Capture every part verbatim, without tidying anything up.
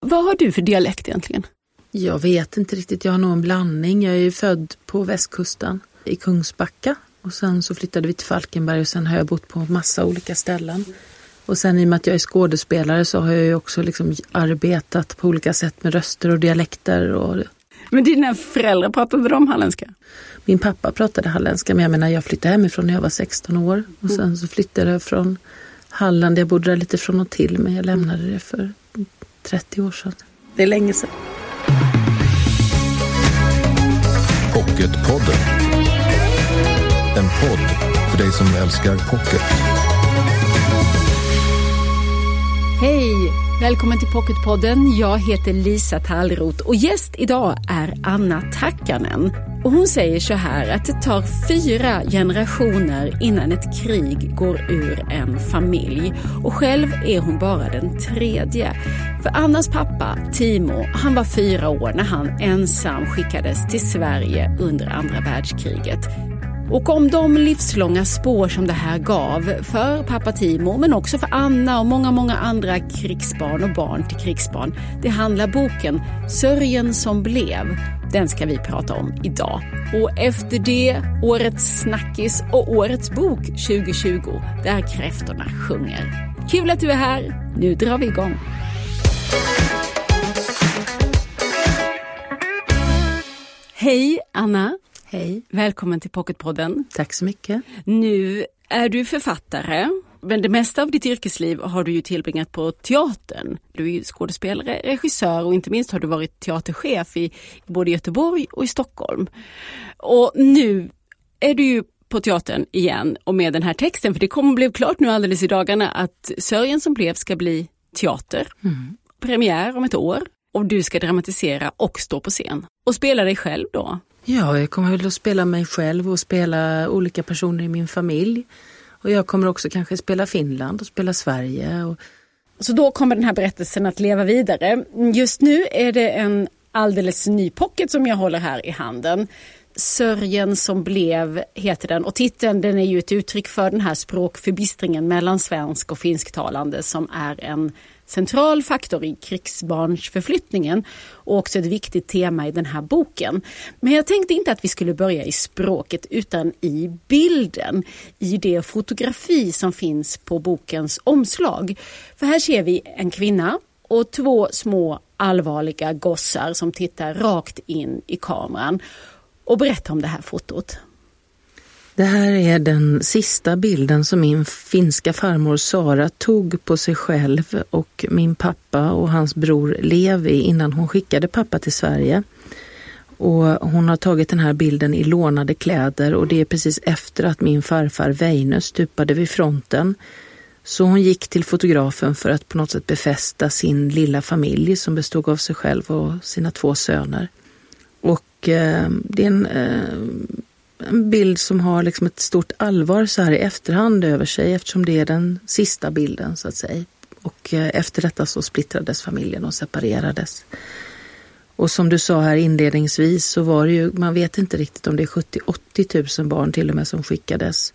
Vad har du för dialekt egentligen? Jag vet inte riktigt, jag har nog en blandning. Jag är ju född på västkusten i Kungsbacka. Och sen så flyttade vi till Falkenberg och sen har jag bott på massa olika ställen. Och sen i och med att jag är skådespelare så har jag ju också liksom arbetat på olika sätt med röster och dialekter. Och... Men dina föräldrar, pratade de halländska? Min pappa pratade halländska, men jag menar jag flyttade hemifrån när jag var sexton år. Och sen så flyttade jag från Halland, jag bodde där lite från och till, men jag lämnade det för trettio år sedan. Det är länge sedan. Pocketpodden. En podd för dig som älskar pocket. Hej! Välkommen till Pocketpodden. Jag heter Lisa Tallroth och gäst idag är Anna Takkanen. Och hon säger så här att det tar fyra generationer innan ett krig går ur en familj. Och själv är hon bara den tredje. För Annas pappa, Timo, han var fyra år när han ensam skickades till Sverige under andra världskriget. Och om de livslånga spår som det här gav för pappa Timo, men också för Anna och många, många andra krigsbarn och barn till krigsbarn, det handlar boken Sörjen som blev. Den ska vi prata om idag. Och efter det, årets snackis och årets bok tjugo tjugo, där kräftorna sjunger. Kul att du är här, nu drar vi igång. Hej Anna. Hej. Välkommen till Pocketpodden. Tack så mycket. Nu är du författare, men det mesta av ditt yrkesliv har du ju tillbringat på teatern. Du är ju skådespelare, regissör och inte minst har du varit teaterchef i både Göteborg och i Stockholm. Och nu är du ju på teatern igen och med den här texten, för det kommer bli klart nu alldeles i dagarna att Sörjen som blev ska bli teater. Mm. Premiär om ett år och du ska dramatisera och stå på scen. Och spela dig själv då? Ja, jag kommer väl att spela mig själv och spela olika personer i min familj. Och jag kommer också kanske spela Finland och spela Sverige. Och... Så då kommer den här berättelsen att leva vidare. Just nu är det en alldeles ny pocket som jag håller här i handen. Sörjen som blev heter den. Och titeln, den är ju ett uttryck för den här språkförbistringen mellan svensk och finsktalande som är en central faktor i krigsbarnsförflyttningen och också ett viktigt tema i den här boken. Men jag tänkte inte att vi skulle börja i språket utan i bilden, i det fotografi som finns på bokens omslag. För här ser vi en kvinna och två små allvarliga gossar som tittar rakt in i kameran. Och berätta om det här fotot. Det här är den sista bilden som min finska farmor Sara tog på sig själv och min pappa och hans bror Levi innan hon skickade pappa till Sverige. Och hon har tagit den här bilden i lånade kläder och det är precis efter att min farfar Väinö stupade vid fronten. Så hon gick till fotografen för att på något sätt befästa sin lilla familj som bestod av sig själv och sina två söner. Och eh, det är en... Eh, En bild som har liksom ett stort allvar så här i efterhand över sig eftersom det är den sista bilden så att säga. Och efter detta så splittrades familjen och separerades. Och som du sa här inledningsvis så var det ju, man vet inte riktigt om det är sjuttio till åttio tusen barn till och med som skickades.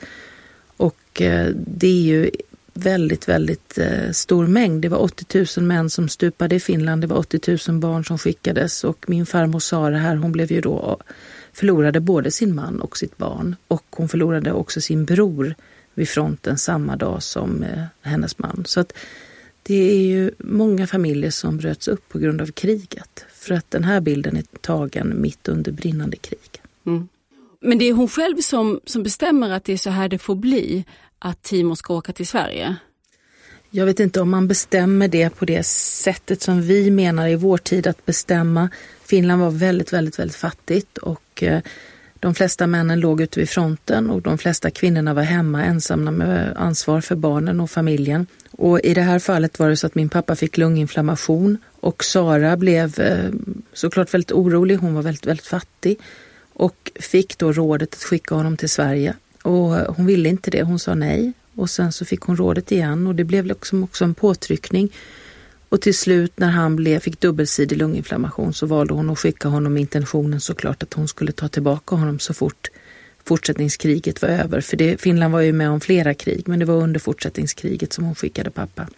Och det är ju väldigt, väldigt stor mängd. Det var åttio tusen män som stupade i Finland, det var åttio tusen barn som skickades och min farmor Sara här, hon blev ju då... förlorade både sin man och sitt barn och hon förlorade också sin bror vid fronten samma dag som eh, hennes man. Så att det är ju många familjer som bröts upp på grund av kriget för att den här bilden är tagen mitt under brinnande krig. Mm. Men det är hon själv som, som bestämmer att det är så här det får bli att Timo ska åka till Sverige? Jag vet inte om man bestämmer det på det sättet som vi menar i vår tid att bestämma. Finland var väldigt, väldigt, väldigt fattigt och eh, de flesta männen låg ute vid fronten och de flesta kvinnorna var hemma ensamma med ansvar för barnen och familjen. Och i det här fallet var det så att min pappa fick lunginflammation och Sara blev eh, såklart väldigt orolig. Hon var väldigt, väldigt fattig och fick då rådet att skicka honom till Sverige. Och hon ville inte det, hon sa nej. Och sen så fick hon rådet igen och det blev liksom också en påtryckning. Och till slut när han blev, fick dubbelsidig lunginflammation så valde hon att skicka honom med intentionen såklart att hon skulle ta tillbaka honom så fort fortsättningskriget var över. För det, Finland var ju med om flera krig men det var under fortsättningskriget som hon skickade pappa.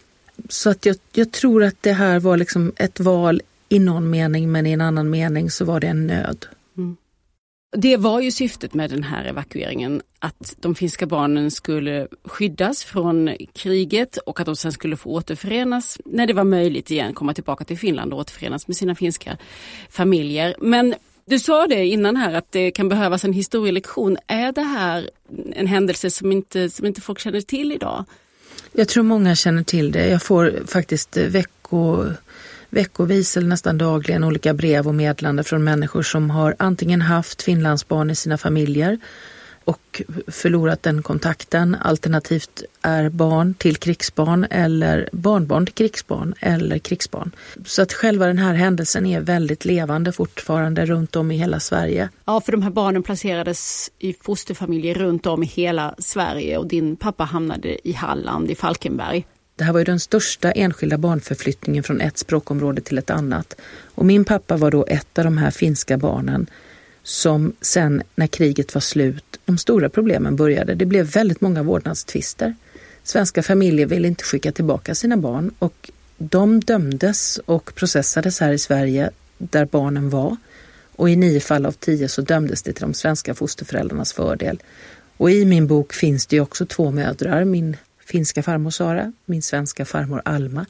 Så att jag, jag tror att det här var liksom ett val i någon mening, men i en annan mening så var det en nöd. Mm. Det var ju syftet med den här evakueringen, att de finska barnen skulle skyddas från kriget och att de sen skulle få återförenas när det var möjligt igen, komma tillbaka till Finland och återförenas med sina finska familjer. Men du sa det innan här att det kan behövas en historielektion. Är det här en händelse som inte, som inte folk känner till idag? Jag tror många känner till det. Jag får faktiskt vecko, veckovis eller nästan dagligen olika brev och meddelanden från människor som har antingen haft finlandsbarn i sina familjer och förlorat den kontakten, alternativt är barn till krigsbarn eller barnbarn till krigsbarn eller krigsbarn. Så att själva den här händelsen är väldigt levande fortfarande runt om i hela Sverige. Ja, för de här barnen placerades i fosterfamiljer runt om i hela Sverige och din pappa hamnade i Halland, i Falkenberg. Det här var ju den största enskilda barnförflyttningen från ett språkområde till ett annat. Och min pappa var då ett av de här finska barnen som sen när kriget var slut, de stora problemen började. Det blev väldigt många vårdnadstvister. Svenska familjer ville inte skicka tillbaka sina barn och de dömdes och processades här i Sverige där barnen var. Och i nio fall av tio så dömdes det till de svenska fosterföräldrarnas fördel. Och i min bok finns det ju också två mödrar, min finska farmor Sara, min svenska farmor Alma.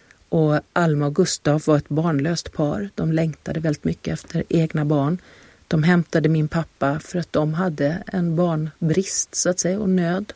Och Alma och Gustav var ett barnlöst par. De längtade väldigt mycket efter egna barn. De hämtade min pappa för att de hade en barnbrist så att säga och nöd.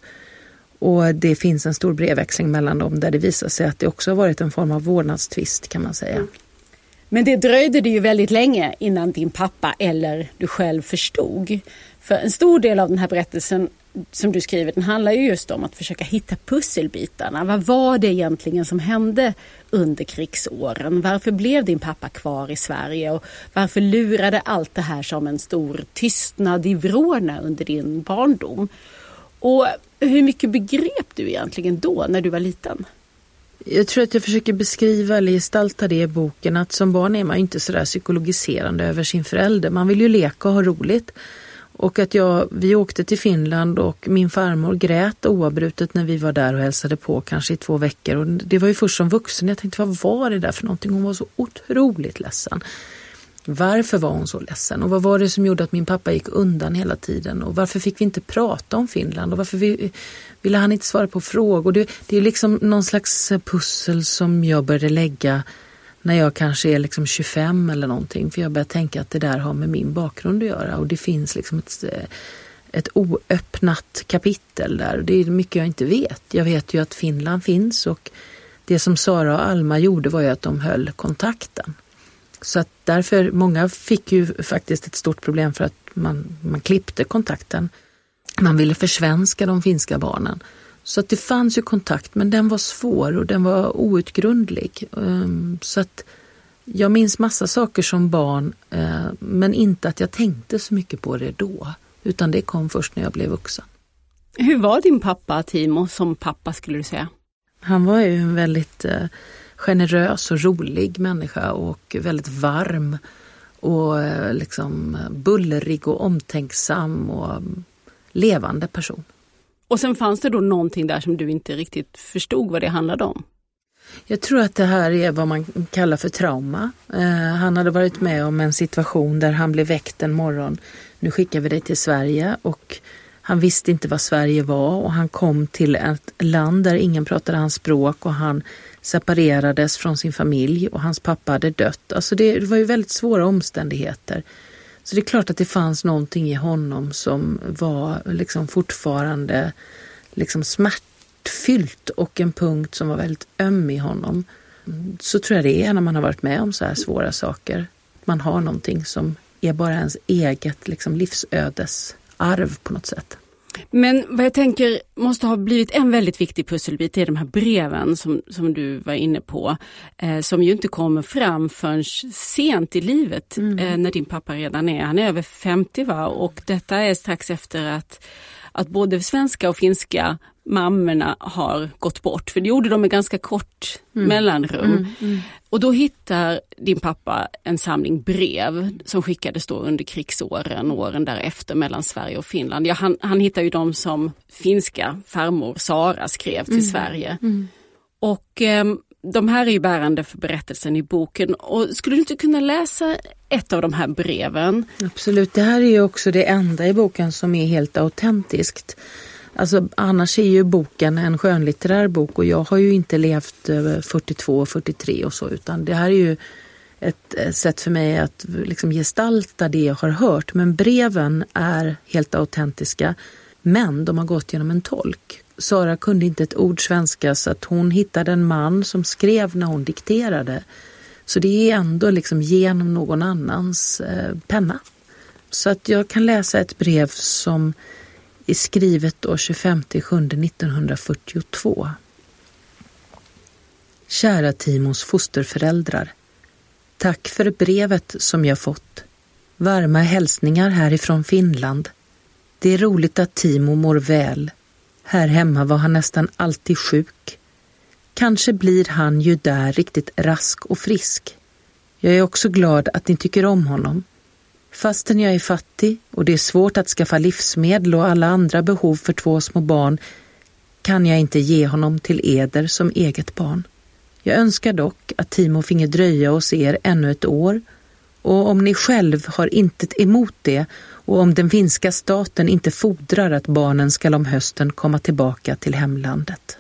Och det finns en stor brevväxling mellan dem där det visar sig att det också har varit en form av vårdnadstvist kan man säga. Men det dröjde det ju väldigt länge innan din pappa eller du själv förstod. För en stor del av den här berättelsen som du skriver, den handlar ju just om att försöka hitta pusselbitarna. Vad var det egentligen som hände under krigsåren? Varför blev din pappa kvar i Sverige? Och varför lurade allt det här som en stor tystnad i vrårna under din barndom? Och hur mycket begrep du egentligen då när du var liten? Jag tror att jag försöker beskriva eller gestalta det i boken att som barn är man inte sådär psykologiserande över sin förälder. Man vill ju leka och ha roligt. Och att jag, vi åkte till Finland och min farmor grät oavbrutet när vi var där och hälsade på kanske i två veckor. Och det var ju först som vuxen jag tänkte, vad var det där för någonting? Hon var så otroligt ledsen. Varför var hon så ledsen? Och vad var det som gjorde att min pappa gick undan hela tiden? Och varför fick vi inte prata om Finland? Och varför vi, ville han inte svara på frågor? Det, det är liksom någon slags pussel som jag började lägga när jag kanske är liksom tjugofem eller någonting. För jag började tänka att det där har med min bakgrund att göra. Och det finns liksom ett, ett oöppnat kapitel där. Det är mycket jag inte vet. Jag vet ju att Finland finns och det som Sara och Alma gjorde var ju att de höll kontakten. Så att därför, många fick ju faktiskt ett stort problem för att man, man klippte kontakten. Man ville försvenska de finska barnen. Så att det fanns ju kontakt, men den var svår och den var outgrundlig. Så att jag minns massa saker som barn, men inte att jag tänkte så mycket på det då. Utan det kom först när jag blev vuxen. Hur var din pappa, Timo, som pappa skulle du säga? Han var ju en väldigt generös och rolig människa och väldigt varm och liksom bullrig och omtänksam och levande person. Och sen fanns det då någonting där som du inte riktigt förstod vad det handlade om? Jag tror att det här är vad man kallar för trauma. Eh, han hade varit med om en situation där han blev väckt en morgon. Nu skickar vi dig till Sverige och han visste inte vad Sverige var och han kom till ett land där ingen pratade hans språk och han separerades från sin familj och hans pappa hade dött. Alltså det, det var ju väldigt svåra omständigheter. Så det är klart att det fanns någonting i honom som var liksom fortfarande liksom smärtfyllt och en punkt som var väldigt öm i honom. Så tror jag det är när man har varit med om så här svåra saker. Man har någonting som är bara ens eget liksom livsödesarv på något sätt. Men vad jag tänker måste ha blivit en väldigt viktig pusselbit är de här breven som, som du var inne på. Eh, som ju inte kommer fram förrän sent i livet mm. eh, när din pappa redan är. Han är över femtio va? Och detta är strax efter att, att både svenska och finska mammorna har gått bort. För det gjorde de med ganska kort mm. mellanrum. Mm. Mm. Och då hittar din pappa en samling brev som skickades då under krigsåren, åren därefter mellan Sverige och Finland. Ja, han, han hittar ju dem som finska farmor Sara skrev till mm. Sverige. Mm. Och eh, de här är ju bärande för berättelsen i boken. Och skulle du inte kunna läsa ett av de här breven? Absolut, det här är ju också det enda i boken som är helt autentiskt. Alltså annars är ju boken en skönlitterär bok och jag har ju inte levt över fyrtiotvå fyrtiotre och så, utan det här är ju ett sätt för mig att liksom gestalta det jag har hört. Men breven är helt autentiska, men de har gått genom en tolk. Sara kunde inte ett ord svenska så att hon hittade en man som skrev när hon dikterade. Så det är ändå liksom genom någon annans eh, penna. Så att jag kan läsa ett brev som är skrivet då tjugofemte juli nittonhundrafyrtiotvå. Kära Timos fosterföräldrar. Tack för brevet som jag fått. Varma hälsningar härifrån Finland. Det är roligt att Timo mår väl. Här hemma var han nästan alltid sjuk. Kanske blir han ju där riktigt rask och frisk. Jag är också glad att ni tycker om honom. Fastän jag är fattig och det är svårt att skaffa livsmedel och alla andra behov för två små barn kan jag inte ge honom till eder som eget barn. Jag önskar dock att Timo finge dröja hos er ännu ett år, och om ni själv har intet emot det och om den finska staten inte fordrar att barnen ska om hösten komma tillbaka till hemlandet.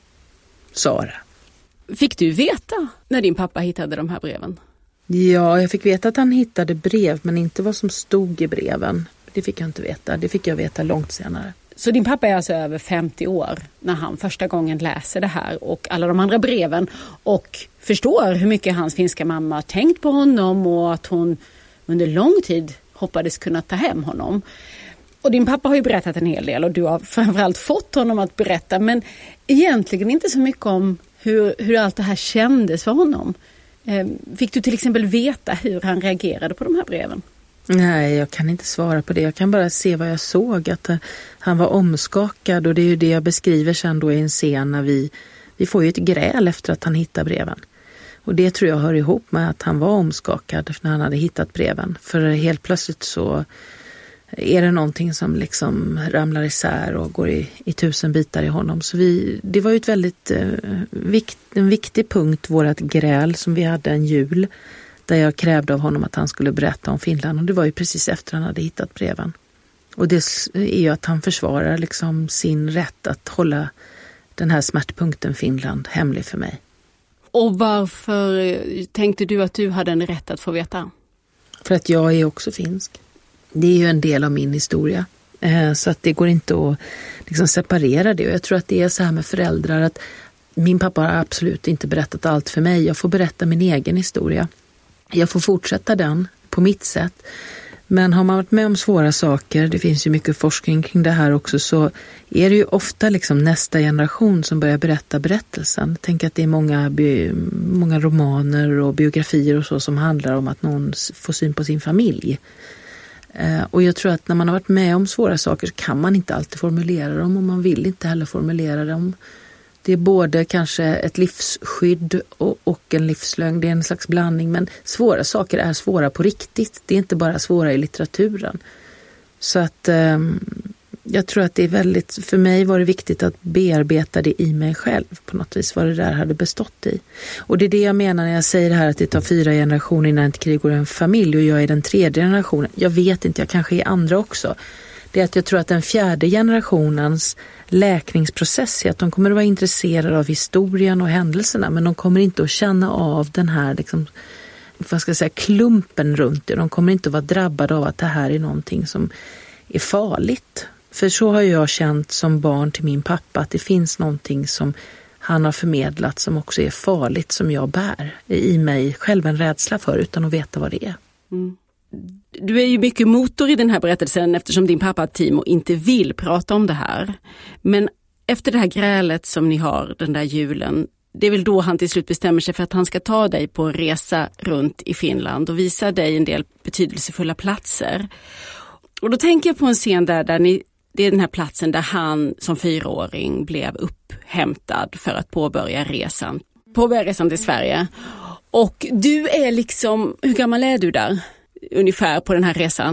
Sara. Fick du veta när din pappa hittade de här breven? Ja, jag fick veta att han hittade brev, men inte vad som stod i breven. Det fick jag inte veta. Det fick jag veta långt senare. Så din pappa är alltså över femtio år när han första gången läser det här och alla de andra breven och förstår hur mycket hans finska mamma har tänkt på honom och att hon under lång tid hoppades kunna ta hem honom. Och din pappa har ju berättat en hel del och du har framförallt fått honom att berätta, men egentligen inte så mycket om hur, hur allt det här kändes för honom. Fick du till exempel veta hur han reagerade på de här breven? Nej, jag kan inte svara på det. Jag kan bara se vad jag såg. Att han var omskakad, och det är ju det jag beskriver sen då i en scen när vi, vi får ju ett gräl efter att han hittar breven. Och det tror jag hör ihop med att han var omskakad när han hade hittat breven. För helt plötsligt så är det någonting som liksom ramlar isär och går i, i tusen bitar i honom. Så vi, det var ju ett väldigt eh, vikt, en viktig punkt, vårat gräl som vi hade en jul, där jag krävde av honom att han skulle berätta om Finland. Och det var ju precis efter han hade hittat breven. Och det är ju att han försvarar liksom sin rätt att hålla den här smärtpunkten Finland hemlig för mig. Och varför tänkte du att du hade en rätt att få veta? För att jag är också finsk. Det är ju en del av min historia. Eh, så att det går inte att liksom separera det. Och jag tror att det är så här med föräldrar att min pappa har absolut inte berättat allt för mig. Jag får berätta min egen historia. Jag får fortsätta den på mitt sätt. Men har man varit med om svåra saker, det finns ju mycket forskning kring det här också, så är det ju ofta liksom nästa generation som börjar berätta berättelsen. Tänk att det är många, många romaner och biografier och så som handlar om att någon får syn på sin familj. Och jag tror att när man har varit med om svåra saker så kan man inte alltid formulera dem, och man vill inte heller formulera dem. Det är både kanske ett livsskydd och, och en livslögn. Det är en slags blandning, men svåra saker är svåra på riktigt. Det är inte bara svåra i litteraturen. Så att eh, jag tror att det är väldigt, för mig var det viktigt att bearbeta det i mig själv på något vis, vad det där hade bestått i. Och det är det jag menar när jag säger det här att det tar fyra generationer innan ett krig går en familj och jag är den tredje generationen. Jag vet inte, jag kanske är andra också. Det är att jag tror att den fjärde generationens läkningsprocess är att de kommer att vara intresserade av historien och händelserna, men de kommer inte att känna av den här liksom, vad ska jag säga, klumpen runt det. De kommer inte att vara drabbade av att det här är någonting som är farligt. För så har jag känt som barn till min pappa, att det finns någonting som han har förmedlat som också är farligt, som jag bär i mig själv en rädsla för utan att veta vad det är. Mm. Du är ju mycket motor i den här berättelsen eftersom din pappa Timo inte vill prata om det här. Men efter det här grälet som ni har den där julen, det är väl då han till slut bestämmer sig för att han ska ta dig på en resa runt i Finland och visa dig en del betydelsefulla platser. Och då tänker jag på en scen där, där ni, det är den här platsen där han som fyraåring blev upphämtad för att påbörja resan. Påbörja resan till Sverige. Och du är liksom, hur gammal är du där? Ungefär på den här resan?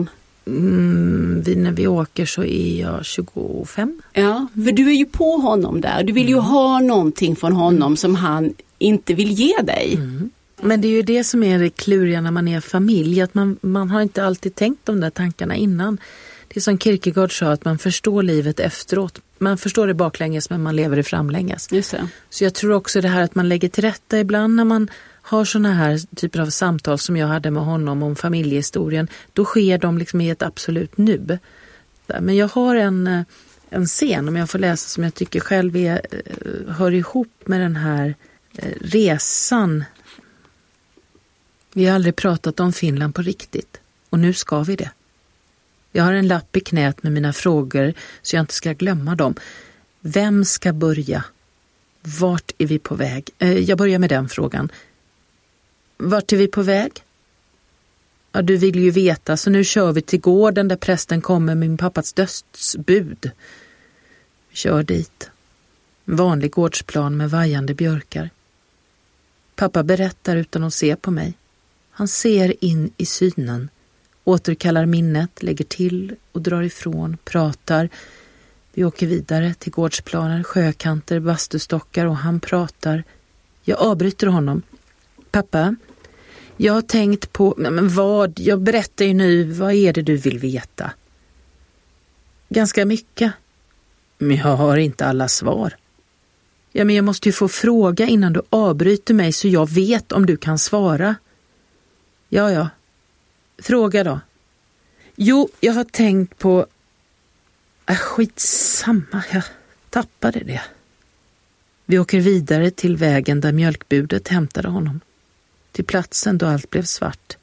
Mm, vi, när vi åker så är jag tjugofem. Ja, för du är ju på honom där. Du vill ju mm. ha någonting från honom som han inte vill ge dig. Mm. Men det är ju det som är det kluriga när man är familj. Att man, man har inte alltid tänkt de där tankarna innan. Det är som Kierkegaard sa, att man förstår livet efteråt. Man förstår det baklänges men man lever det framlänges. Just det. Så jag tror också det här att man lägger till rätta ibland när man har såna här typer av samtal som jag hade med honom om familjehistorien. Då sker de liksom i ett absolut nu. Men jag har en, en scen, om jag får läsa, som jag tycker själv är, hör ihop med den här resan. Vi har aldrig pratat om Finland på riktigt. Och nu ska vi det. Jag har en lapp i knät med mina frågor så jag inte ska glömma dem. Vem ska börja? Vart är vi på väg? Jag börjar med den frågan. Vart är vi på väg? Ja, du vill ju veta, så nu kör vi till gården där prästen kommer med min pappas dödsbud. Vi kör dit. En vanlig gårdsplan med vajande björkar. Pappa berättar utan att se på mig. Han ser in i synen, återkallar minnet, lägger till och drar ifrån, pratar. Vi åker vidare till gårdsplaner, sjökanter, bastustockar och han pratar. Jag avbryter honom. Pappa, jag har tänkt på, men vad, jag berättar ju nu, vad är det du vill veta? Ganska mycket. Men jag har inte alla svar. Ja, men jag måste ju få fråga innan du avbryter mig så jag vet om du kan svara. Ja, ja. Fråga då. Jo, jag har tänkt på... Äh, skitsamma, jag tappade det. Vi åker vidare till vägen där mjölkbudet hämtade honom. Till platsen då allt blev svart.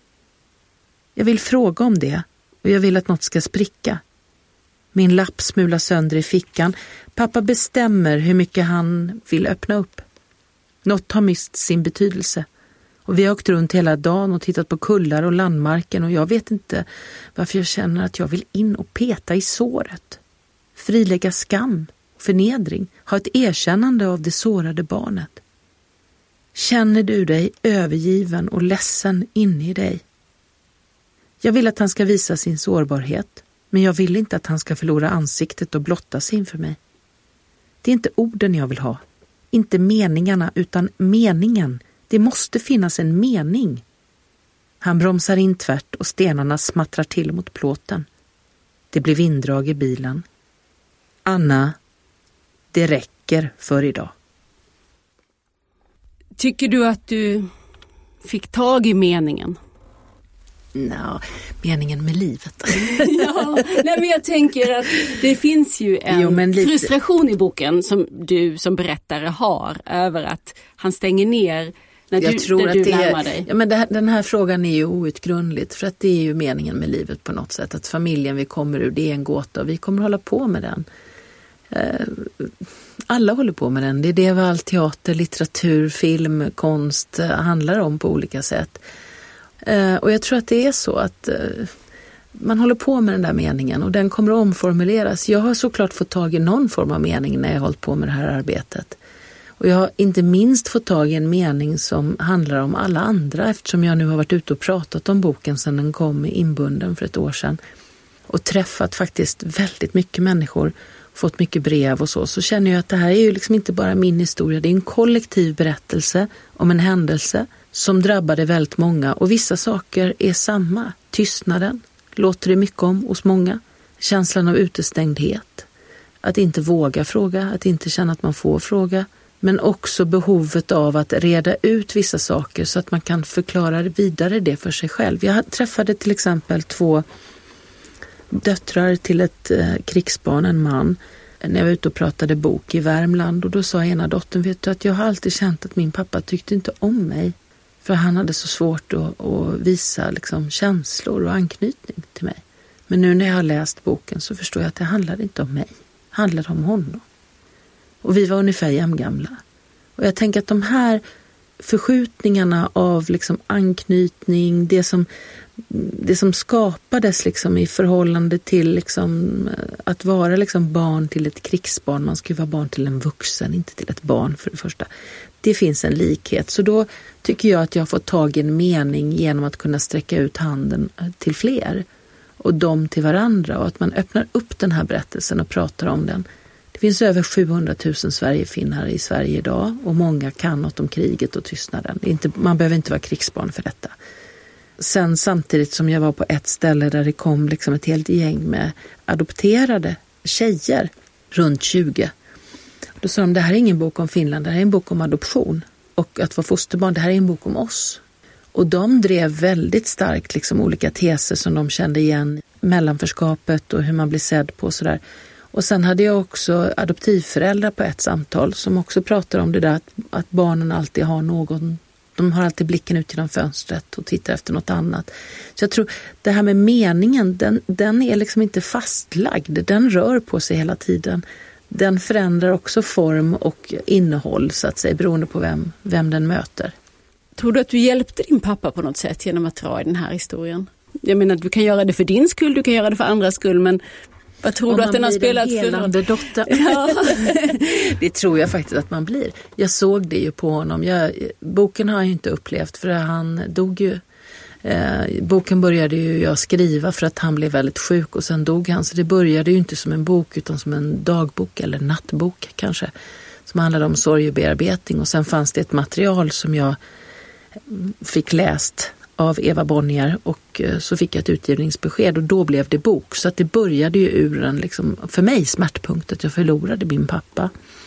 Jag vill fråga om det och jag vill att något ska spricka. Min lapp smular sönder i fickan. Pappa bestämmer hur mycket han vill öppna upp. Något har mist sin betydelse. Och vi har åkt runt hela dagen och tittat på kullar och landmarken och jag vet inte varför jag känner att jag vill in och peta i såret. Frilägga skam och förnedring. Ha ett erkännande av det sårade barnet. Känner du dig övergiven och ledsen inne i dig? Jag vill att han ska visa sin sårbarhet, men jag vill inte att han ska förlora ansiktet och blotta sig inför mig. Det är inte orden jag vill ha, inte meningarna utan meningen. Det måste finnas en mening. Han bromsar in tvärt och stenarna smattrar till mot plåten. Det blir vinddrag i bilen. Anna, det räcker för idag. Tycker du att du fick tag i meningen? Nå, meningen med livet. Ja, nej, men jag tänker att det finns ju en jo, lite... frustration i boken som du som berättare har över att han stänger ner när jag du, tror att du det närmar är, dig. Ja, men det här, den här frågan är ju outgrundligt för att det är ju meningen med livet på något sätt. Att familjen vi kommer ur, det är en gåta och vi kommer hålla på med den. Eh, alla håller på med den. Det är det vad all teater, litteratur, film, konst eh, handlar om på olika sätt. Eh, och jag tror att det är så att eh, man håller på med den där meningen och den kommer att omformuleras. Jag har såklart fått tag i någon form av mening när jag har hållit på med det här arbetet. Och jag har inte minst fått tag i en mening som handlar om alla andra eftersom jag nu har varit ute och pratat om boken sedan den kom inbunden för ett år sedan. Och träffat faktiskt väldigt mycket människor, fått mycket brev och så. Så känner jag att det här är ju liksom inte bara min historia, det är en kollektiv berättelse om en händelse som drabbade väldigt många. Och vissa saker är samma. Tystnaden låter det mycket om hos många. Känslan av utestängdhet. Att inte våga fråga, att inte känna att man får fråga. Men också behovet av att reda ut vissa saker så att man kan förklara vidare det för sig själv. Jag träffade till exempel två döttrar till ett eh, krigsbarn, en man, när jag var ute och pratade bok i Värmland. Och då sa ena dottern, vet du att jag har alltid känt att min pappa tyckte inte om mig. För han hade så svårt att, att visa liksom, känslor och anknytning till mig. Men nu när jag har läst boken så förstår jag att det handlade inte om mig. Det handlade om honom. Och vi var ungefär jämngamla. Och jag tänker att de här förskjutningarna av liksom anknytning, det som, det som skapades liksom i förhållande till liksom att vara liksom barn till ett krigsbarn. Man ska ju vara barn till en vuxen, inte till ett barn för det första. Det finns en likhet. Så då tycker jag att jag har fått tag i en mening genom att kunna sträcka ut handen till fler. och de till varandra, och att man öppnar upp den här berättelsen och pratar om den. Det finns över sjuhundratusen Sverigefinnar i Sverige idag, och många kan något om kriget och tystnaden. Det är inte, man behöver inte vara krigsbarn för detta. Sen samtidigt som jag var på ett ställe där det kom liksom ett helt gäng med adopterade tjejer, runt tjugo. Då sa de, det här är ingen bok om Finland, det här är en bok om adoption. Och att vara fosterbarn, det här är en bok om oss. Och de drev väldigt starkt liksom olika teser som de kände igen. Mellanförskapet och hur man blir sedd på och sådär. Och sen hade jag också adoptivföräldrar på ett samtal som också pratade om det där att, att barnen alltid har någon, de har alltid blicken ut genom fönstret och tittar efter något annat. Så jag tror det här med meningen, den, den är liksom inte fastlagd, den rör på sig hela tiden. Den förändrar också form och innehåll så att säga, beroende på vem, vem den möter. Tror du att du hjälpte din pappa på något sätt genom att dra i den här historien? Jag menar, du kan göra det för din skull, du kan göra det för andras skull, men vad tror om du att den har spelat för? Helande dotter. Ja. Det tror jag faktiskt att man blir. Jag såg det ju på honom. Jag, boken har jag ju inte upplevt för han dog ju. Eh, boken började ju jag skriva för att han blev väldigt sjuk och sen dog han. Så det började ju inte som en bok utan som en dagbok eller nattbok kanske. Som handlade om sorg och bearbetning. Och sen fanns det ett material som jag fick läst av Eva Bonnier och så fick jag ett utgivningsbesked och då blev det bok. Så att det började ju ur en, liksom, för mig, smärtpunkt att jag förlorade min pappa.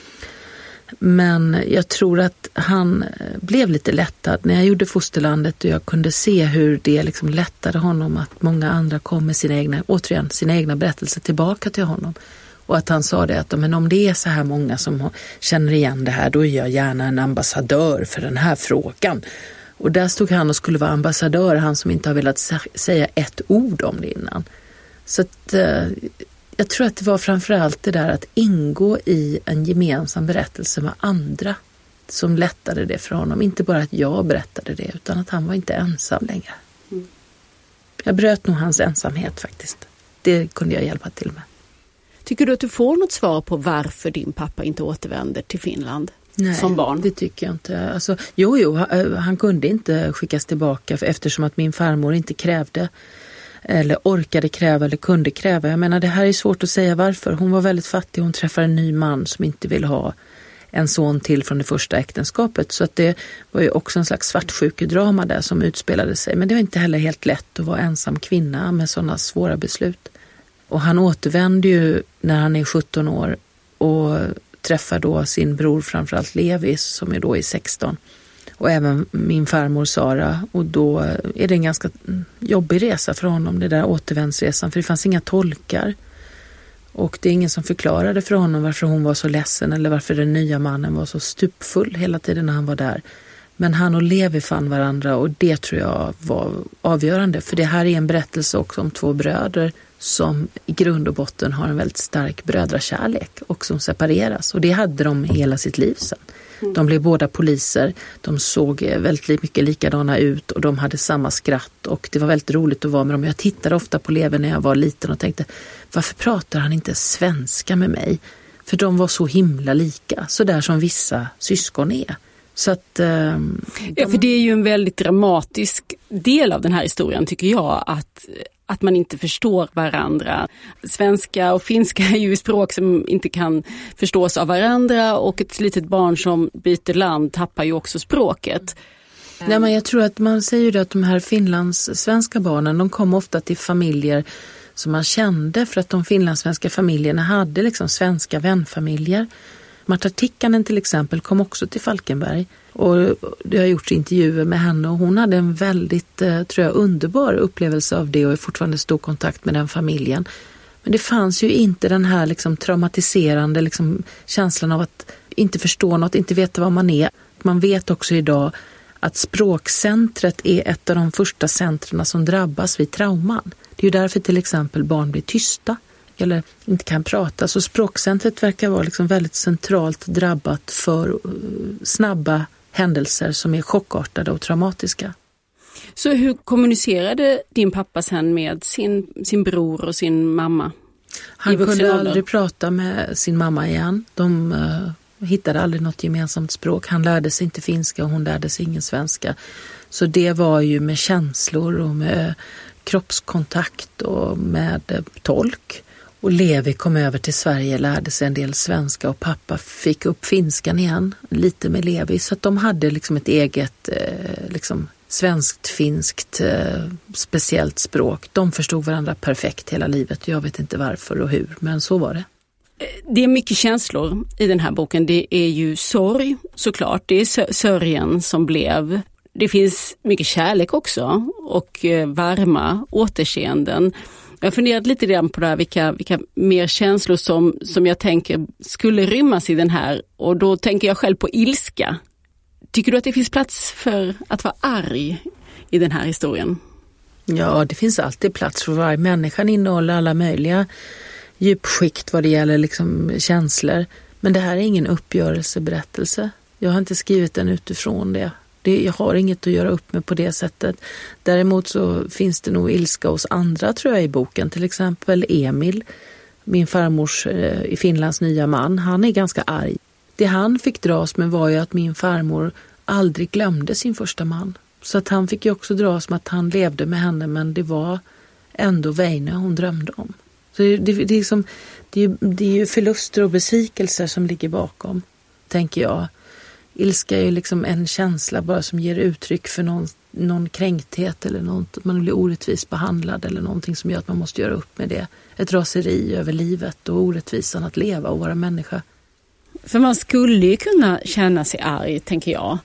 Men jag tror att han blev lite lättad när jag gjorde Fosterlandet och jag kunde se hur det liksom lättade honom att många andra kom med sina egna, återigen, sina egna berättelser tillbaka till honom. Och att han sa det att men om det är så här många som känner igen det här, då är jag gärna en ambassadör för den här frågan. Och där stod han och skulle vara ambassadör, han som inte har velat säga ett ord om det innan. Så att, eh, jag tror att det var framförallt det där att ingå i en gemensam berättelse med andra som lättade det för honom. Inte bara att jag berättade det utan att han var inte ensam längre. Mm. Jag bröt nog hans ensamhet faktiskt. Det kunde jag hjälpa till med. Tycker du att du får något svar på varför din pappa inte återvänder till Finland? Nej, som barn? Det tycker jag inte. Alltså, jo, jo, han kunde inte skickas tillbaka för eftersom att min farmor inte krävde eller orkade kräva eller kunde kräva. Jag menar, det här är svårt att säga varför. Hon var väldigt fattig. Hon träffade en ny man som inte ville ha en son till från det första äktenskapet. Så att det var ju också en slags svartsjukedrama där som utspelade sig. Men det var inte heller helt lätt att vara ensam kvinna med sådana svåra beslut. Och han återvände ju när han är sjutton år och träffar då sin bror, framförallt Levis, som är då i sexton. Och även min farmor Sara. Och då är det en ganska jobbig resa för honom, det där återvändsresan. För det fanns inga tolkar. Och det är ingen som förklarade för honom varför hon var så ledsen eller varför den nya mannen var så stupfull hela tiden när han var där. Men han och Levi fann varandra och det tror jag var avgörande. För det här är en berättelse också om två bröder som i grund och botten har en väldigt stark brödrakärlek och som separeras. Och det hade de hela sitt liv sedan. De blev båda poliser, de såg väldigt mycket likadana ut och de hade samma skratt och det var väldigt roligt att vara med dem. Jag tittade ofta på Levi när jag var liten och tänkte, varför pratar han inte svenska med mig? För de var så himla lika, så där som vissa syskon är. Så att, eh, de... Ja, för det är ju en väldigt dramatisk del av den här historien tycker jag, att, att man inte förstår varandra. Svenska och finska är ju språk som inte kan förstås av varandra och ett litet barn som byter land tappar ju också språket. Nej, men jag tror att man säger ju att de här Finlands svenska barnen, de kom ofta till familjer som man kände för att de finlandssvenska familjerna hade liksom svenska vänfamiljer. Marta Tikkanen till exempel kom också till Falkenberg och det har gjorts intervjuer med henne och hon hade en väldigt, tror jag, underbar upplevelse av det och är fortfarande stor kontakt med den familjen. Men det fanns ju inte den här liksom traumatiserande liksom känslan av att inte förstå något, inte veta vad man är. Man vet också idag att språkcentret är ett av de första centrerna som drabbas vid trauman. Det är ju därför till exempel barn blir tysta eller inte kan prata. Så språkcentret verkar vara liksom väldigt centralt drabbat för snabba händelser som är chockartade och traumatiska. Så hur kommunicerade din pappa sen med sin, sin bror och sin mamma? Han kunde aldrig prata med sin mamma igen. De uh, hittade aldrig något gemensamt språk. Han lärde sig inte finska och hon lärde sig ingen svenska. Så det var ju med känslor och med kroppskontakt och med tolk. Och Levi kom över till Sverige, lärde sig en del svenska och pappa fick upp finskan igen, lite med Levi. Så att de hade liksom ett eget eh, liksom svenskt, finskt, eh, speciellt språk. De förstod varandra perfekt hela livet. Jag vet inte varför och hur, men så var det. Det är mycket känslor i den här boken. Det är ju sorg såklart. Det är sörjen som blev. Det finns mycket kärlek också och eh, varma återseenden. Jag har funderat lite grann på det här, vilka, vilka mer känslor som, som jag tänker skulle rymmas i den här. Och då tänker jag själv på ilska. Tycker du att det finns plats för att vara arg i den här historien? Ja, det finns alltid plats för varje människa. Innehåller alla möjliga djupskikt vad det gäller liksom känslor. Men det här är ingen uppgörelseberättelse. Jag har inte skrivit den utifrån det. det. Jag har inget att göra upp med på det sättet. Däremot så finns det nog ilska hos andra tror jag i boken. Till exempel Emil, min farmors eh, i Finlands nya man. Han är ganska arg. Det han fick dras med var ju att min farmor aldrig glömde sin första man. Så att han fick ju också dras med att han levde med henne, men det var ändå Väinö hon drömde om. Så det, det, det, är liksom, det, är, det är ju förluster och besvikelser som ligger bakom, tänker jag. Ilska är ju liksom en känsla bara som ger uttryck för någon, någon kränkthet eller något, man blir orättvis behandlad eller någonting som gör att man måste göra upp med det. Ett raseri över livet och orättvisan att leva och vara människa. För man skulle ju kunna känna sig arg, tänker jag.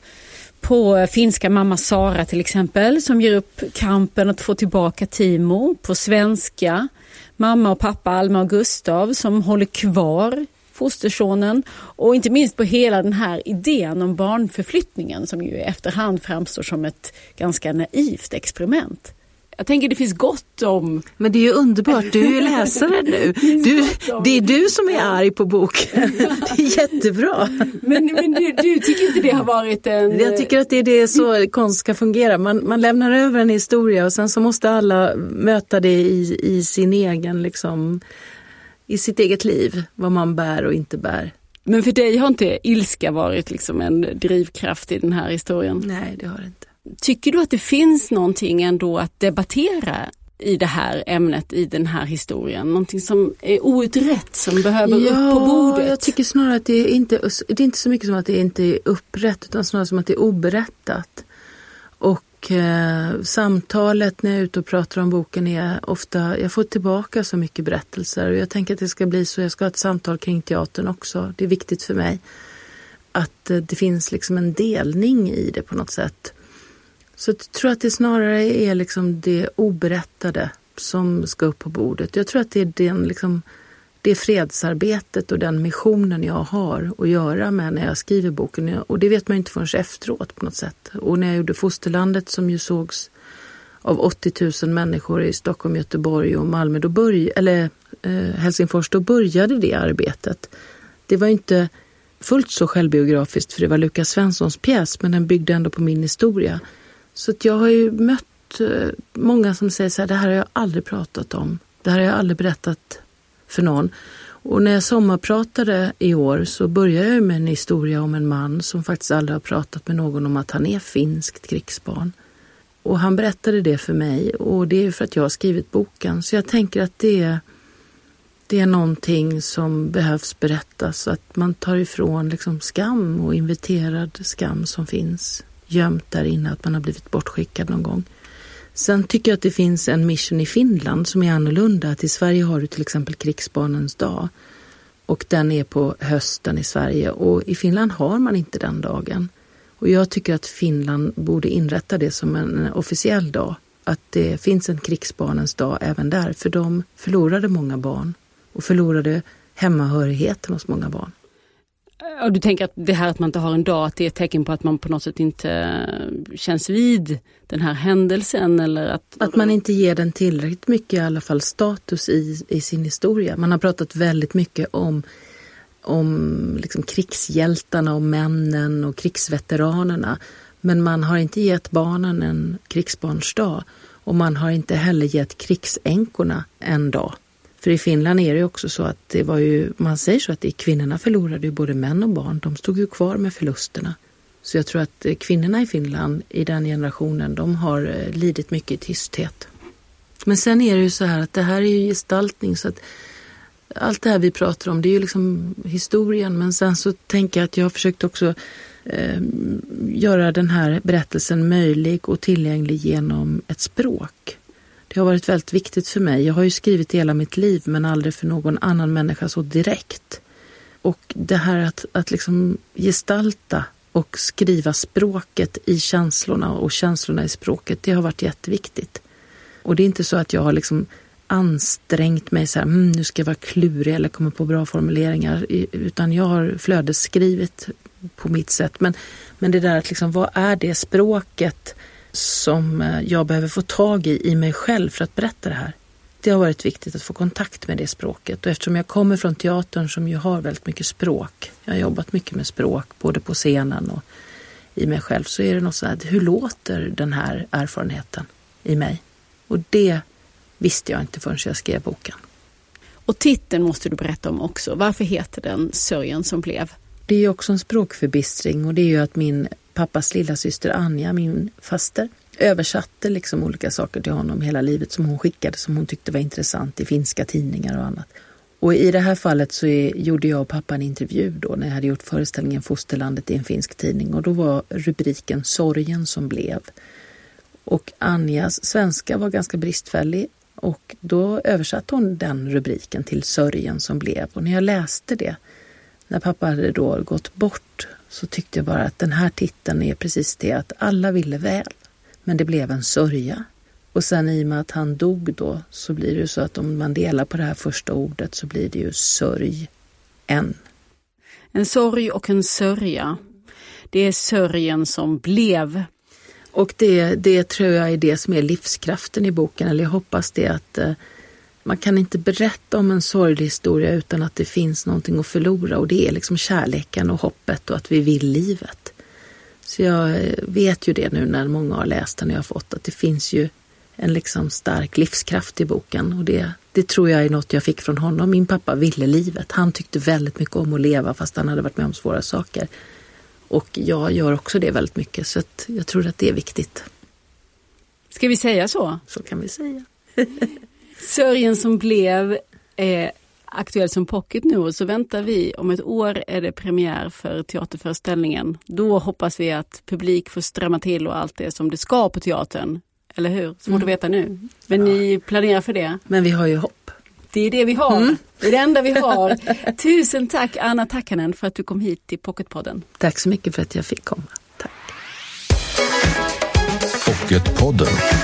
På finska mamma Sara till exempel, som ger upp kampen att få tillbaka Timo. På svenska mamma och pappa Alma och Gustav som håller kvar fostersonen. Och inte minst på hela den här idén om barnförflyttningen som ju efterhand framstår som ett ganska naivt experiment. Jag tänker det finns gott om... Men det är ju underbart, du är ju läsare nu. Du, det är du som är arg på boken. Det är jättebra. Men, men du, du tycker inte det har varit en... Jag tycker att det är det så konst ska fungera. Man, man lämnar över en historia och sen så måste alla möta det i, i sin egen, liksom, i sitt eget liv. Vad man bär och inte bär. Men för dig har inte ilska varit liksom en drivkraft i den här historien? Nej, det har det inte. Tycker du att det finns någonting ändå att debattera i det här ämnet, i den här historien? Någonting som är outrätt, som behöver ja, upp på bordet? Jag tycker snarare att det är inte, det är inte så mycket som att det inte är upprätt, utan snarare som att det är oberättat. Och eh, samtalet när jag är ute och pratar om boken är ofta, jag får tillbaka så mycket berättelser. Och jag tänker att det ska bli så, jag ska ha ett samtal kring teatern också. Det är viktigt för mig att eh, det finns liksom en delning i det på något sätt. Så jag tror att det snarare är liksom det oberättade som ska upp på bordet. Jag tror att det är den, liksom, det fredsarbetet och den missionen jag har att göra med när jag skriver boken. Och det vet man inte förrän efteråt på något sätt. Och när jag gjorde Fosterlandet, som ju sågs av åttio tusen människor i Stockholm, Göteborg och Malmö, då började, eller eh, Helsingfors, då började det arbetet. Det var inte fullt så självbiografiskt, för det var Lukas Svenssons pjäs, men den byggde ändå på min historia. Så att jag har ju mött många som säger så här, det här har jag aldrig pratat om. Det här har jag aldrig berättat för någon. Och när jag sommarpratade i år så började jag med en historia om en man som faktiskt aldrig har pratat med någon om att han är finskt krigsbarn. Och han berättade det för mig, och det är för att jag har skrivit boken. Så jag tänker att det är, det är någonting som behövs berättas, så att man tar ifrån liksom skam och inviterad skam som finns gömt där inne, att man har blivit bortskickad någon gång. Sen tycker jag att det finns en mission i Finland som är annorlunda. Att i Sverige har du till exempel krigsbarnens dag, och den är på hösten i Sverige, och i Finland har man inte den dagen. Och jag tycker att Finland borde inrätta det som en officiell dag, att det finns en krigsbarnens dag även där, för de förlorade många barn och förlorade hemmahörigheten hos många barn. Och du tänker att det här att man inte har en dag, att det är ett tecken på att man på något sätt inte känns vid den här händelsen, eller att... Att man inte ger den tillräckligt mycket, i alla fall status i, i sin historia. Man har pratat väldigt mycket om, om liksom krigshjältarna och männen och krigsveteranerna. Men man har inte gett barnen en krigsbarnsdag, och man har inte heller gett krigsänkorna en dag. För i Finland är det också så att det var ju, man säger så att det, kvinnorna förlorade ju både män och barn. De stod ju kvar med förlusterna. Så jag tror att kvinnorna i Finland i den generationen, de har lidit mycket i tysthet. Men sen är det ju så här att det här är ju gestaltning, så att allt det här vi pratar om, det är ju liksom historien, men sen så tänker jag att jag har försökt också eh, göra den här berättelsen möjlig och tillgänglig genom ett språk. Det har varit väldigt viktigt för mig. Jag har ju skrivit hela mitt liv, men aldrig för någon annan människa så direkt. Och det här att, att liksom gestalta och skriva språket i känslorna och känslorna i språket, det har varit jätteviktigt. Och det är inte så att jag har liksom ansträngt mig så här, mm, nu ska jag vara klurig eller komma på bra formuleringar, utan jag har flödesskrivit på mitt sätt. Men, men det där att liksom, vad är det språket som jag behöver få tag i i mig själv för att berätta det här? Det har varit viktigt att få kontakt med det språket. Och eftersom jag kommer från teatern som ju har väldigt mycket språk, jag har jobbat mycket med språk både på scenen och i mig själv, så är det något så här, hur låter den här erfarenheten i mig? Och det visste jag inte förrän jag skrev boken. Och titeln måste du berätta om också. Varför heter den Sörjen som blev? Det är ju också en språkförbistring, och det är ju att min pappas lilla syster Anja, min faster, översatte liksom olika saker till honom hela livet som hon skickade, som hon tyckte var intressant i finska tidningar och annat. Och i det här fallet så är, gjorde jag och pappa en intervju då när jag hade gjort föreställningen Fosterlandet i en finsk tidning, och då var rubriken Sorgen som blev. Och Anjas svenska var ganska bristfällig, och då översatte hon den rubriken till Sörjen som blev. Och när jag läste det, när pappa hade då gått bort, så tyckte jag bara att den här titeln är precis det, att alla ville väl. Men det blev en sörja. Och sen i och med att han dog då, så blir det ju så att om man delar på det här första ordet så blir det ju sörj en. En sorg och en sörja. Det är sörjen som blev. Och det, det tror jag är det som är livskraften i boken. Eller jag hoppas det, att eh, man kan inte berätta om en sorglig historia utan att det finns någonting att förlora. Och det är liksom kärleken och hoppet och att vi vill livet. Så jag vet ju det nu när många har läst den och jag har fått, att det finns ju en liksom stark livskraft i boken. Och det, det tror jag är något jag fick från honom. Min pappa ville livet. Han tyckte väldigt mycket om att leva fast han hade varit med om svåra saker. Och jag gör också det väldigt mycket, så att jag tror att det är viktigt. Ska vi säga så? Så kan vi säga. Sörjen som blev är aktuell som pocket nu, och så väntar vi. Om ett år är det premiär för teaterföreställningen. Då hoppas vi att publik får strömma till och allt det som det ska på teatern. Eller hur? Svårt mm. att veta nu. Men ja. Ni planerar för det? Men vi har ju hopp. Det är det vi har. Mm. Det är det enda vi har. Tusen tack Anna Takkanen för att du kom hit till Pocketpodden. Tack så mycket för att jag fick komma. Tack. Pocketpodden.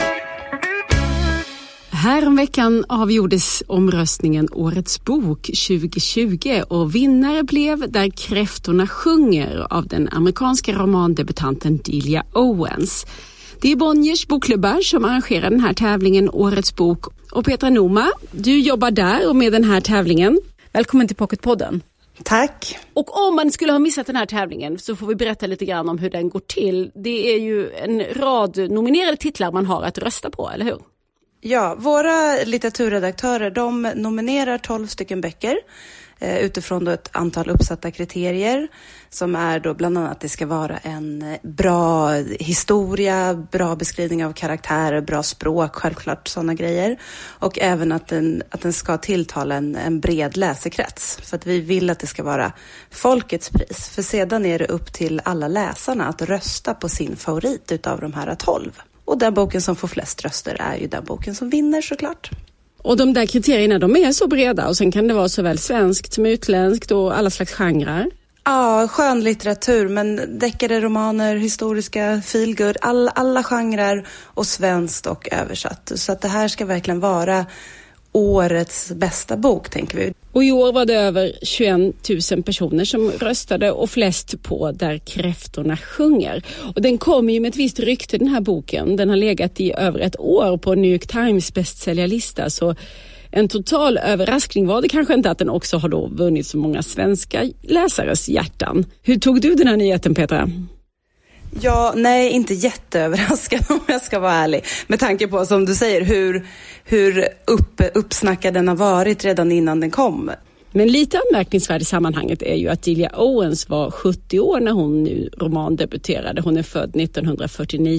Häromveckan avgjordes omröstningen Årets bok tjugo tjugo och vinnare blev Där kräftorna sjunger av den amerikanska romandebutanten Delia Owens. Det är Bonniers bokklubbar som arrangerar den här tävlingen Årets bok. Och Petra Noma, du jobbar där och med den här tävlingen. Välkommen till Pocketpodden. Tack. Och om man skulle ha missat den här tävlingen så får vi berätta lite grann om hur den går till. Det är ju en rad nominerade titlar man har att rösta på, eller hur? Ja, våra litteraturredaktörer, de nominerar tolv stycken böcker eh, utifrån då ett antal uppsatta kriterier som är då bland annat att det ska vara en bra historia, bra beskrivning av karaktärer, bra språk, självklart sådana grejer. Och även att den, att den ska tilltala en, en bred läsekrets. För att vi vill att det ska vara folkets pris. För sedan är det upp till alla läsarna att rösta på sin favorit utav de här tolv. Och den boken som får flest röster är ju den boken som vinner såklart. Och de där kriterierna, de är så breda, och sen kan det vara såväl svenskt som utländskt och alla slags genrer. Ja, skönlitteratur, men deckare, romaner, historiska, feelgood, all, alla genrer och svenskt och översatt. Så att det här ska verkligen vara årets bästa bok, tänker vi. Och i år var det över tjugoett tusen personer som röstade, och flest på Där kräftorna sjunger. Och den kommer ju med ett visst rykte, den här boken. Den har legat i över ett år på New York Times bästsäljarlista, så en total överraskning var det kanske inte att den också har då vunnit så många svenska läsares hjärtan. Hur tog du den här nyheten, Petra? Ja, nej, inte jätteöverraskad om jag ska vara ärlig. Med tanke på, som du säger, hur, hur upp, uppsnackad den har varit redan innan den kom. Men lite anmärkningsvärd i sammanhanget är ju att Delia Owens var sjuttio år när hon nu romandebuterade. Hon är född nittonhundrafyrtionio.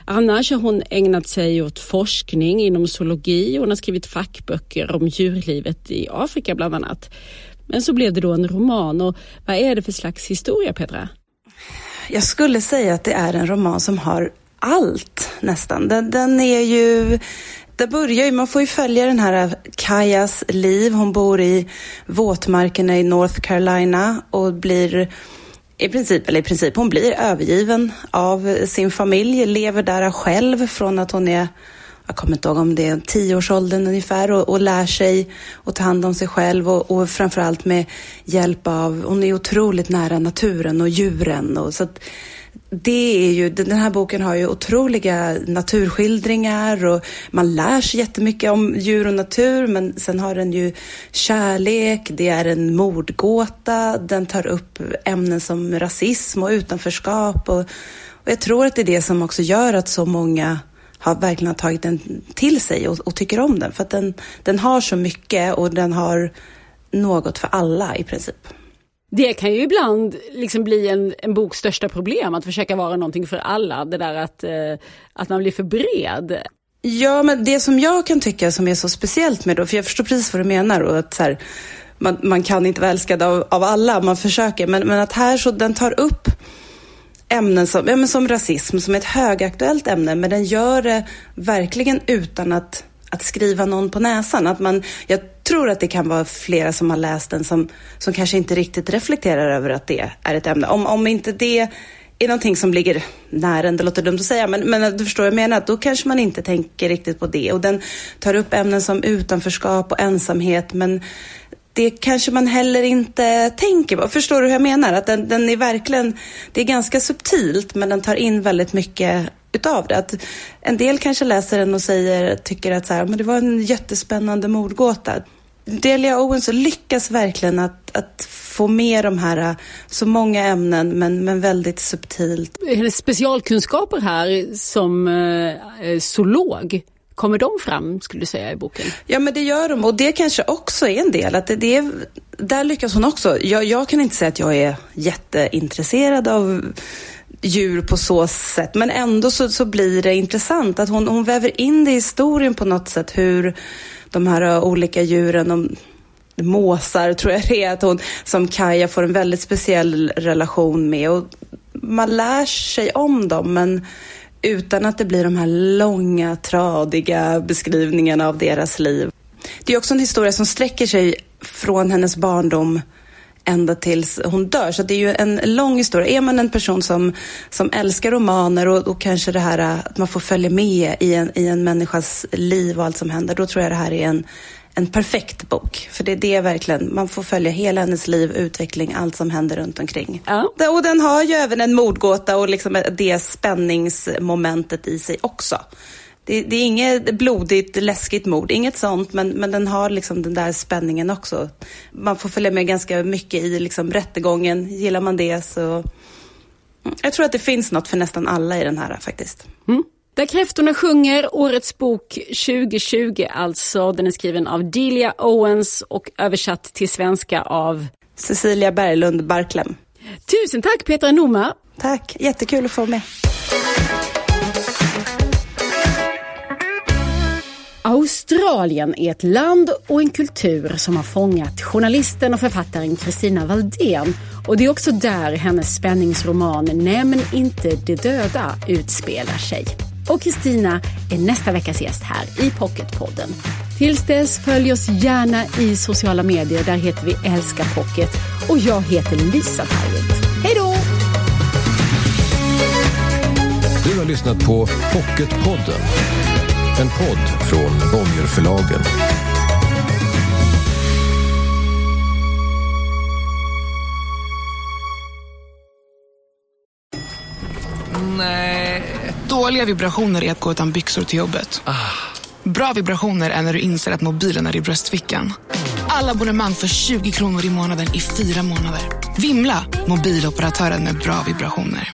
Annars har hon ägnat sig åt forskning inom zoologi och hon har skrivit fackböcker om djurlivet i Afrika bland annat. Men så blev det då en roman, och vad är det för slags historia, Petra? Jag skulle säga att det är en roman som har allt nästan. Den, den är ju... Det börjar ju, man får ju följa den här Kajas liv. Hon bor i våtmarkerna i North Carolina och blir i princip, eller i princip, hon blir övergiven av sin familj, lever där själv från att hon är, jag kommer inte ihåg om det är tioårsåldern ungefär, och, och lär sig att ta hand om sig själv och, och framförallt med hjälp av, hon är otroligt nära naturen och djuren, och så att det är ju, den här boken har ju otroliga naturskildringar och man lär sig jättemycket om djur och natur, men sen har den ju kärlek, det är en mordgåta, den tar upp ämnen som rasism och utanförskap, och, och jag tror att det är det som också gör att så många har verkligen tagit den till sig och, och tycker om den, för att den, den har så mycket och den har något för alla i princip. Det kan ju ibland liksom bli en, en boks största problem, att försöka vara någonting för alla. Det där att, eh, att man blir för bred. Ja, men det som jag kan tycka som är så speciellt med då, för jag förstår precis vad du menar, och att så här, man, man kan inte vara älskad av, av alla, man försöker. Men, men att här så den tar upp ämnen som, ja, men som rasism, som är ett högaktuellt ämne, men den gör det verkligen utan att... att skriva någon på näsan. Att man, jag tror att det kan vara flera som har läst den som, som kanske inte riktigt reflekterar över att det är ett ämne. Om, om inte det är någonting som ligger nära en, det låter dumt att säga, men, men du förstår vad jag menar, att då kanske man inte tänker riktigt på det. Och den tar upp ämnen som utanförskap och ensamhet, men det kanske man heller inte tänker på. Förstår du hur jag menar? Att den, den är verkligen, det är ganska subtilt, men den tar in väldigt mycket utav det. Att en del kanske läser den och säger, tycker att så här, men det var en jättespännande mordgåta. Delia Owens lyckas verkligen att, att få med de här, så många ämnen, men, men väldigt subtilt. Hennes specialkunskaper här som eh, zoolog, kommer de fram, skulle du säga, i boken? Ja, men det gör de, och det kanske också är en del. Att det, det är, där lyckas hon också. Jag, jag kan inte säga att jag är jätteintresserad av djur på så sätt, men ändå så, så blir det intressant att hon, hon väver in det i historien på något sätt, hur de här olika djuren, de, måsar tror jag det är, att hon som Kaja får en väldigt speciell relation med, och man lär sig om dem, men utan att det blir de här långa, tradiga beskrivningarna av deras liv. Det är också en historia som sträcker sig från hennes barndom ända tills hon dör. Så det är ju en lång historia. Är man en person som, som älskar romaner och, och kanske det här att man får följa med i en, i en människas liv och allt som händer, då tror jag det här är en, en perfekt bok. För det är det verkligen, man får följa hela hennes liv, utveckling, allt som händer runt omkring. Ja. Och den har ju även en mordgåta och liksom det spänningsmomentet i sig också. Det, det är inget blodigt, läskigt mord, inget sånt, men, men den har liksom den där spänningen också. Man får följa med ganska mycket i liksom rättegången, gillar man det så... Jag tror att det finns något för nästan alla i den här faktiskt. Mm. Där kräftorna sjunger, årets bok tjugo tjugo alltså. Den är skriven av Delia Owens och översatt till svenska av Cecilia Berglund Barklem. Tusen tack Petra Noma. Tack, jättekul att få med. Australien är ett land och en kultur som har fångat journalisten och författaren Kristina Valdén. Och det är också där hennes spänningsroman Nämn inte de döda utspelar sig. Och Kristina är nästa veckas gäst här i Pocketpodden. Tills dess, följ oss gärna i sociala medier. Där heter vi Älska Pocket. Och jag heter Lisa Tallroth. Hej då! Du har lyssnat på Pocketpodden. En podd från Bonnierförlagen. Nej. Dåliga vibrationer är att gå utan byxor till jobbet. Ah. Bra vibrationer är när du inser att mobilen är i bröstfickan. Alla abonnemang för tjugo kronor i månaden i fyra månader. Vimla, mobiloperatören med bra vibrationer.